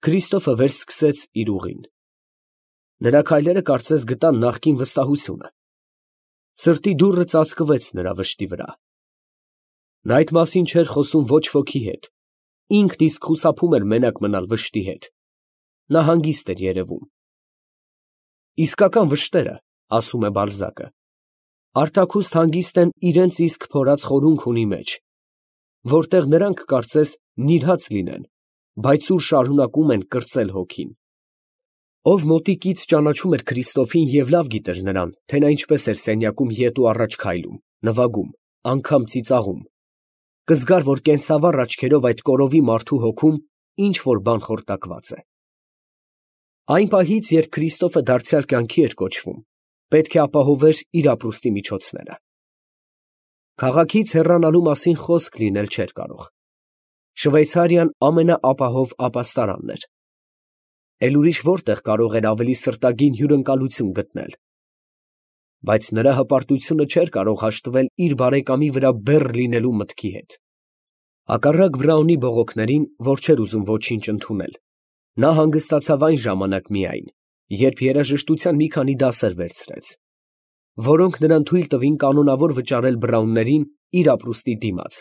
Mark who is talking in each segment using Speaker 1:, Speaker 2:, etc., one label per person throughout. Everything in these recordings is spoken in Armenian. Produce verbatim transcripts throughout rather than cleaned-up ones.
Speaker 1: Քրիստոֆը վեր սկսեց իր ուղին։ Նրա քայլերը կարծես գտան նախկին վստահությունը։ Սրտի դուռը ծածկվեց նրա վշտի վրա։ Նա այդ մասին չէր խոսում ոչ ոքի հետ, ինքն իսկ խուսափում էր մենակ մնալ վշտի հետ։ Նա հանգիստ էր երևում։ Իսկական վշտերը, ասում է Բալզակը, արտաքուստ հանգիստ են իրենց իսկ փորած խորունք ունի մեջ, որտեղ նրանք կարծես նիրհած լինեն, բայց ուր շարունակում են կրծել հոգին։ Ով մոտիկից ճանաչում էր Քրիստոֆին և լավ գիտեր նրան, թե նա ինչպես էր սենյակում ետ ու առաջ քայլում, նվագում, անգամ ծիծաղում, կզգար, որ կենսավառ աչքերով այդ կորովի մարդու հոգում ինչ որ բան խորտակված է։ Այն պահից, երբ Քրիստոֆը դարձյալ կյանքի էր կոչվում, պետք է ապահովեր իր ապրուստի միջոցները։ Քաղաքից հեռանալու մասին խոսք լինել չէր կարող։ Շվեյցարիան ամենաապահով ապաստարանն էր։ Էլ ուրիշ որտեղ կարող էր ավելի սրտագին հյուրընկալություն գտնել։ Բայց նրա հպարտությունը չէր կարող հաշտվել իր բարեկամի վրա բեռ լինելու մտքի հետ։ Հակառակ Բրաունի բողոքներին, որ չէր ուզում ոչինչ ընդունել, նա հանգստացավ այն ժամանակ միայն, երբ երաժշտության մի քանի դասեր վերցրեց, որոնք նրան թույլ տվին կանոնավոր վճարել Բրաուններին իր ապրուստի դիմաց։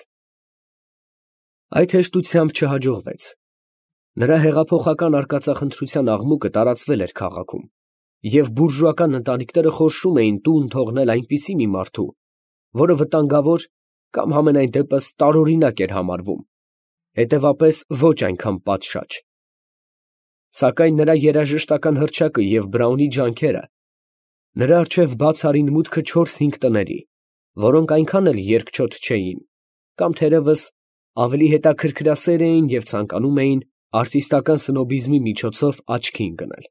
Speaker 1: Այդ հեշտությամբ չհաջողվեց։ Նրա հեղափոխական արկածախնդրության աղմուկը տարածվել էր քաղաքում, և բուրժուական ընտանիքները խորշում էին տուն թողնել այնպիսի մի մարդու, որը վտանգավոր կամ համենայն դեպս տարօրինակ էր համարվում, հետևապես ոչ այնքան պատշաճ։ Սակայն նրա երաժշտական հռչակը և Բրաունի ջանքերը նրա առջև բաց արին մուտքը չորս֊հինգ տների, որոնք այնքան էլ երկչոտ չէին, կամ թերևս ավելի հետաքրքրասեր էին և ցանկանում էին արտիստական սնոբիզմի միջոցով աչքի ընկնել։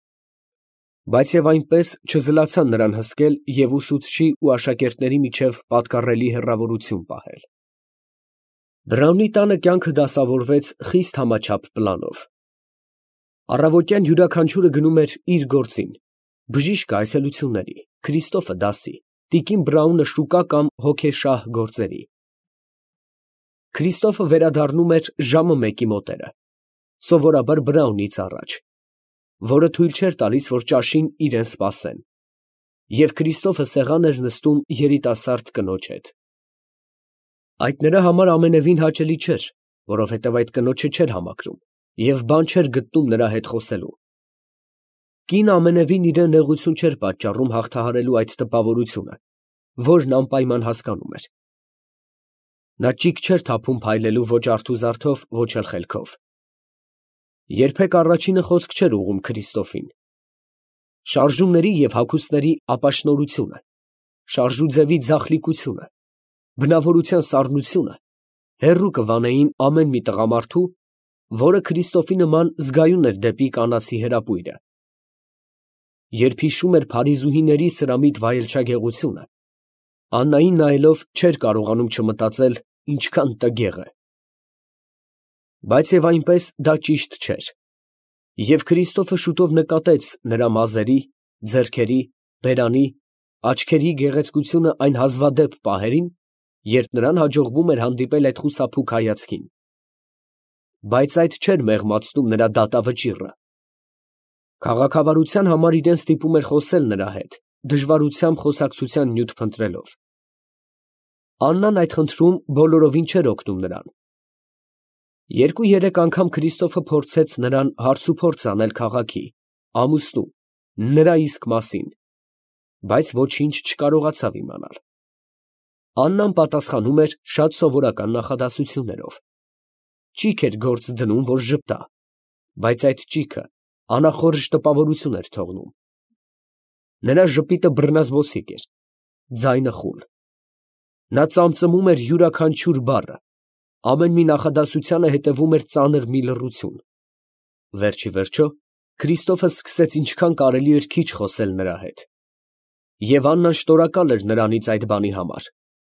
Speaker 1: Բայց և այնպես չզլացան նրան հսկել և ուսուցչի ու աշակերտների միջև պատկառելի հեռավորություն պահել։ Բրաունի տանը կյանքը դասավորվեց խիստ համաչափ պլանով։ Առավոտյան յուրաքանչյուրը գնում էր իր գործին, բժիշկը այցելությունների, Քրիստոֆը դասի, տիկին Բրաունը շուկա կամ հոգեշահ գործերի։ Քրիստոֆը վերադառնում էր ժամը մեկի մոտերը, սովորաբար Բրաունից առաջ, որը թույլ չէր տալիս, որ ճաշին իրան սպասեն, և Քրիստոֆը սեղան էր նստում երիտասարդ կնոջ հետ։ Այդ նրա համար ամենևին հաճելի չէր, որովհետև այդ կնոջը չէր համակրում և բան չէր գտնում նրա հետ խոսելու։ Կինը ամենևին իրան նեղություն չէր պատճառում հաղթահարելու այդ տպավորությունը, որն անպայման հասկանում էր։ Նա ճիգ չէր թափում փայլելու ոչ արթուզարդով, ոչ էլ խելքով։ Երբեք առաջինը խոսք չէր ուղղում Քրիստոֆին։ Շարժումների և հագուստների ապաշնորհությունը, շարժուձևի ձախլիկությունը, բնավորության սառնությունը հեռու կվանեին ամեն մի տղամարդու, որը Քրիստոֆի նման զգայուն էր դեպի կանացի հրապույրը։ Երբ հիշում էր փարիզուհիների սրամիտ վայելչագեղությունը, Աննային նայելով չէր կարողանում չմտածել ինչքան տգեղ է։ Բայց և այնպես դա ճիշտ չէր, և Քրիստոֆը շուտով նկատեց նրա մազերի, ձեռքերի, բերանի, աչքերի գեղեցկությունը այն հազվադեպ պահերին, երբ նրան հաջողվում էր հանդիպել այդ խուսափուկ հայացքին։ Բայց այդ չէր մեղմացնում նրա դատավճիռը։ Քաղաքավարության համար իրան ստիպում էր խոսել նրա հետ, դժվարությամբ խոսակցության նյութ փնտրելով։ Աննան այդ խնդրում բոլորովին չէր օգնում նրան։ Երկու֊երեք անգամ Քրիստոֆը փորձեց նրան հարցուփորձ անել քաղաքի, ամուսնու, նրա իսկ մասին, բայց ոչինչ չկարողացավ իմանալ։ Աննան պատասխանում էր շատ սովորական նախադասություններով։ Ճիգ էր գործ դնում, որ ժպտա, բայց այդ ճիգը անախորժ տպավորություն էր թողնում։ Նրա ժպիտը բռնազբոսիկ էր, ձայնը խուլ։ Նա ծամծմում էր յուրաքանչյուր բառը, ամեն մի նախադասությանը հետևում էր ծանր մի լռություն։ Վերջիվերջո Քրիստոֆը սկսեց ինչքան կարելի էր քիչ խոսել նրա հետ, և Աննան շնորհակալ էր նրանից այդ բանի համար։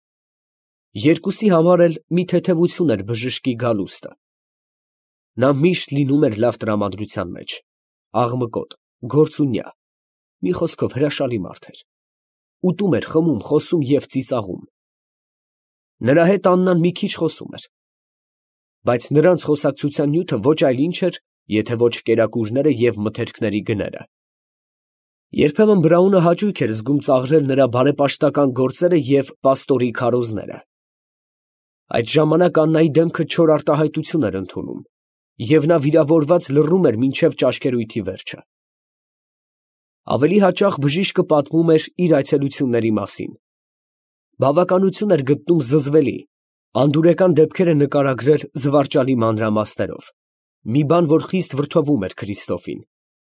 Speaker 1: Երկուսի համար էլ մի թեթևություն էր բժշկի գալուստը։ Նա միշտ լինում էր լավ տրամադրության մեջ, աղմկոտ, գործունյա, մի խոսքով հրաշալի մարդ էր։ Ուտում էր, խմում, խոսում և ծիծաղում։ Նրա հետ Աննան մի քիչ խոսում էր, բայց նրանց խոսակցության նյութը ոչ այլ ինչ էր, եթե ոչ կերակուրները և մթերքների գները։ Երբեմն Բրաունը հաճույք էր զգում ծաղրել նրա բարեպաշտական գործերը և պաստորի քարոզները։ Այդ ժամանակ Աննայի դեմքը չոր արտահայտություն էր ընդունում, և նա վիրավորված լռում էր մինչև ճաշկերույթի վերջը։ Ավելի հաճախ բժիշկը պատմում էր իր այցելությունների մասին։ Բավականություն էր գտնում զզվելի, անդուրեկան դեպքեր է նկարագրել զվարճալի մանրամասներով, մի բան, որ խիստ վրդովում էր Քրիստոֆին։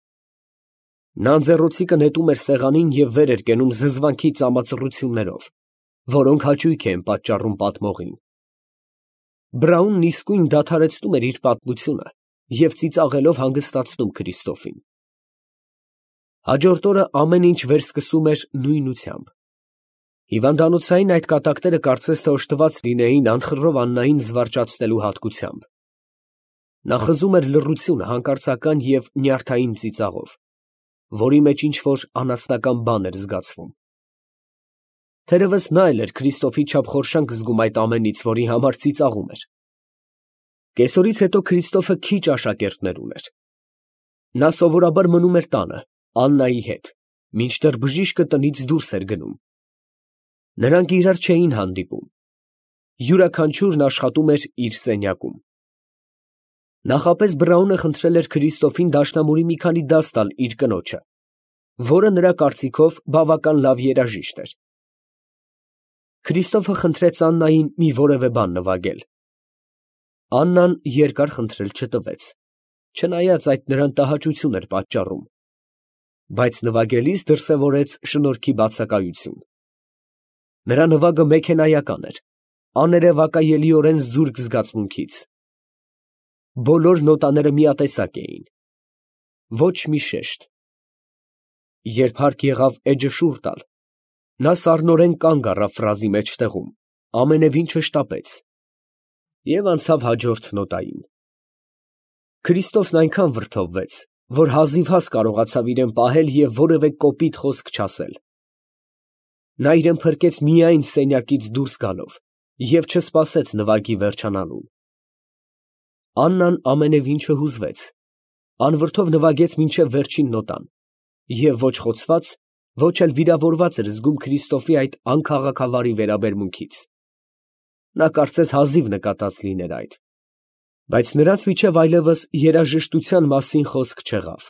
Speaker 1: Նա անձեռոցիկը նետում էր սեղանին և վեր էր կենում զզվանքի ծամածռություններով, որոնք հաճույք էին պատճառում պատմողին։ Բրաունն իսկույն դադարեցնում էր իր պատմությունը և ծիծաղելով հանգստացնում Քրիստոֆին։ Հաջորդ օրը ամեն ինչ վերսկսում էր նույնությամբ։ Հիվանդանոցային այդ կատակները կարծես թե օժտված լինեին անխռով Աննային զվարճացնելու հատկությամբ։ Նա խզում էր լռությունը հանկարծական և նյարդային ծիծաղով, որի մեջ ինչ֊որ անասնական բան էր զգացվում։ Թերևս նա էլ էր Քրիստոֆի չափ խորշանկ զգում այդ ամենից, որի համար ծիծաղում էր։ Կեսօրից հետո Քրիստոֆը քիչ աշակերտներ ուներ։ Նա սովորաբար մնում էր տանը, Աննայի հետ, մինչդեռ բժիշկը տնից դուրս էր գնում։ Նրանք իրար չէին հանդիպում։ Յուրաքանչյուրն աշխատում էր իր սենյակում։ Նախապես Բրաունը խնդրել էր Քրիստոֆին դաշնամուրի մի քանի դաս տալ իր կնոջը, որը նրա կարծիքով բավական լավ երաժիշտ էր։ Քրիստոֆը խնդրեց Աննային մի որևէ բան նվագել։ Աննան երկար խնդրել չտվեց, չնայած այդ նրան տհաճություն էր պատճառում, բայց նվագելիս դրսևորեց շնորհքի բացակայություն։ Նրա նվագը մեքենայական էր, աներևակայելիորեն զուրկ զգացմունքից։ Բոլոր նոտաները միատեսակ էին, ոչ մի շեշտ։ Երբ հարկ եղավ էջը շուռ տալ, նա սառնորեն կանգ առավ ֆրազի մեջտեղում, ամենևին չշտապեց և անցավ հաջորդ նոտային։ Քրիստոֆն այնքան վրդովվեց, որ հազիվհազ կարողացավ իրան պահել և որևէ կոպիտ խոսք չասել։ Նա իրան փրկեց միայն սենյակից դուրս գալով և չսպասեց նվագի վերջանալուն։ Աննան ամենևին չհուզվեց, անվրդով նվագեց մինչև վերջին նոտան և ոչ խոցված, ոչ էլ վիրավորված էր զգում Քրիստոֆի այդ անքաղաքավարի վերաբերմունքից։ Նա կարծես հազիվ նկատած լիներ այդ, բայց նրանց միջև այլևս երաժշտության մասին խոսք չեղավ։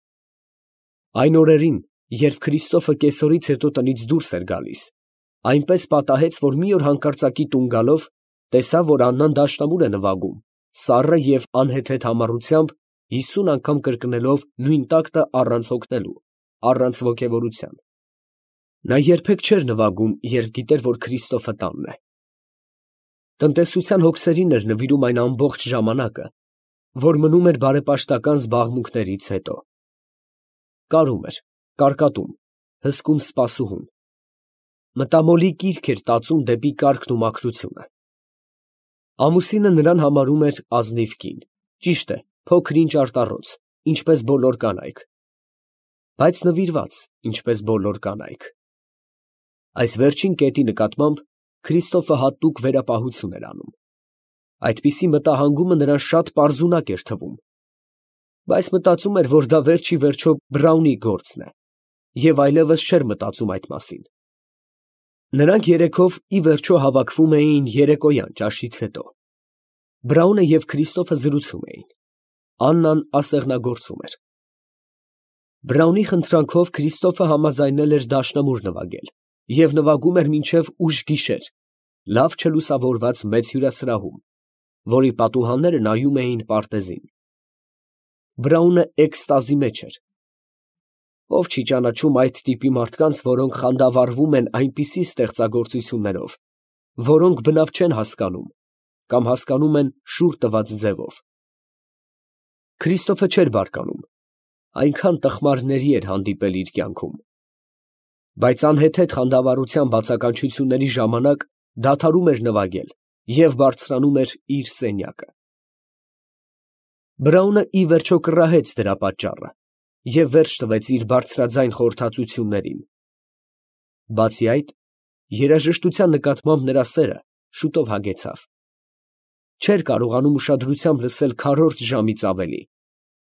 Speaker 1: Այն օրերին, երբ Քրիստոֆը կեսօրից հետո տնից դուրս էր գալիս, այնպես պատահեց, որ մի օր հանկարծակի տուն գալով, տեսավ, որ Աննան դաշնամուր է նվագում, սառը և անհեթեթ համառությամբ, հիսուն անգամ կրկնելով նույն տակտը առանց հոգնելու, առանց ոգևորության։ Նա երբեք չէր նվագում, երբ գիտեր, որ Քրիստոֆը տանն է։ Տնտեսության հոգսերին էր նվիրում այն ամբողջ ժամանակը, որ մնում էր բարեպաշտական զբաղմունքներից հետո։ Կարում էր, կարկատում, հսկում սպասուհուն։ Մտամոլի կիրք էր տածում դեպի կարգն ու մաքրությունը։ Ամուսինը նրան համարում էր ազնիվ կին, ճիշտ է, փոքր-ինչ արտառոց, ինչպես բոլոր կանայք, բայց նվիրված, ինչպես բոլոր կանայք։ Այս վերջին կետի նկատմամբ Քրիստոֆը հատուկ վերապահություն էր անում։ Այդպիսի մտահանգումը նրան շատ պարզունակ էր թվում, բայց մտածում էր, որ դա վերջ ի վերջո Բրաունի գործն է, և այլևս չէր մտածում այդ մասին։ Նրանք երեքով ի վերջո հավաքվում էին երեկոյան ճաշից հետո։ Բրաունը և Քրիստոֆը զրուցում էին, Աննան ասեղնագործում էր։ Բրաունի խնդրանքով Քրիստոֆը համաձայնել էր դաշնամուր նվագել և նվագում էր մինչև ուշ գիշեր, լավ չլուսավորված մեծ հյուրասրահում, որի պատուհանները նայում էին պարտեզին։ Բրաունը էքստազի մեջ էր։ Ով չի ճանաչում այդ տիպի մարդկանց, որոնք խանդավառվում են այնպիսի ստեղծագործություններով, որոնք բնավ չեն հասկանում կամ հասկանում են շուռ տված ձևով։ Քրիստոֆը չէր բարկանում, այնքան տխմարների էր հանդիպել իր կյանքում, բայց անհեթեթ խանդավառության բացականչությունների ժամանակ դադարում էր նվագել և բարձրանում էր իր սենյակը։ Բրաունը ի վերջո կռահեց դրա պատճառը և վերջ տվեց իր բարձրաձայն խորհրդածություններին։ Բացի այդ, երաժշտության նկատմամբ նրա սերը շուտով հագեցավ։ Չէր կարողանում ուշադրությամբ լսել քառորդ ժամից ավելի,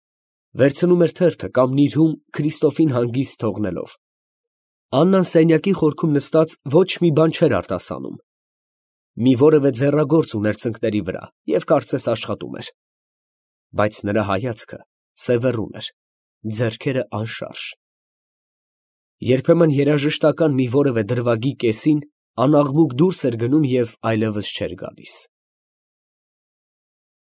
Speaker 1: Վերցնում էր թերթը կամ նիրհում Քրիստոֆին հանգիստ թողնելով։ Աննան սենյակի խորքում նստած ոչ մի բան չէր արտասանում։ Մի որևէ ձեռագործ ուներ ծնկների վրա և կարծես աշխատում էր։ Բայց նրա հայացքը սևեռուն էր, ձեռքերը անշարժ։ Երբեմն երաժշտական մի որևէ դրվագի կեսին անաղմուկ դուրս էր գնում և այլևս չէր գալիս։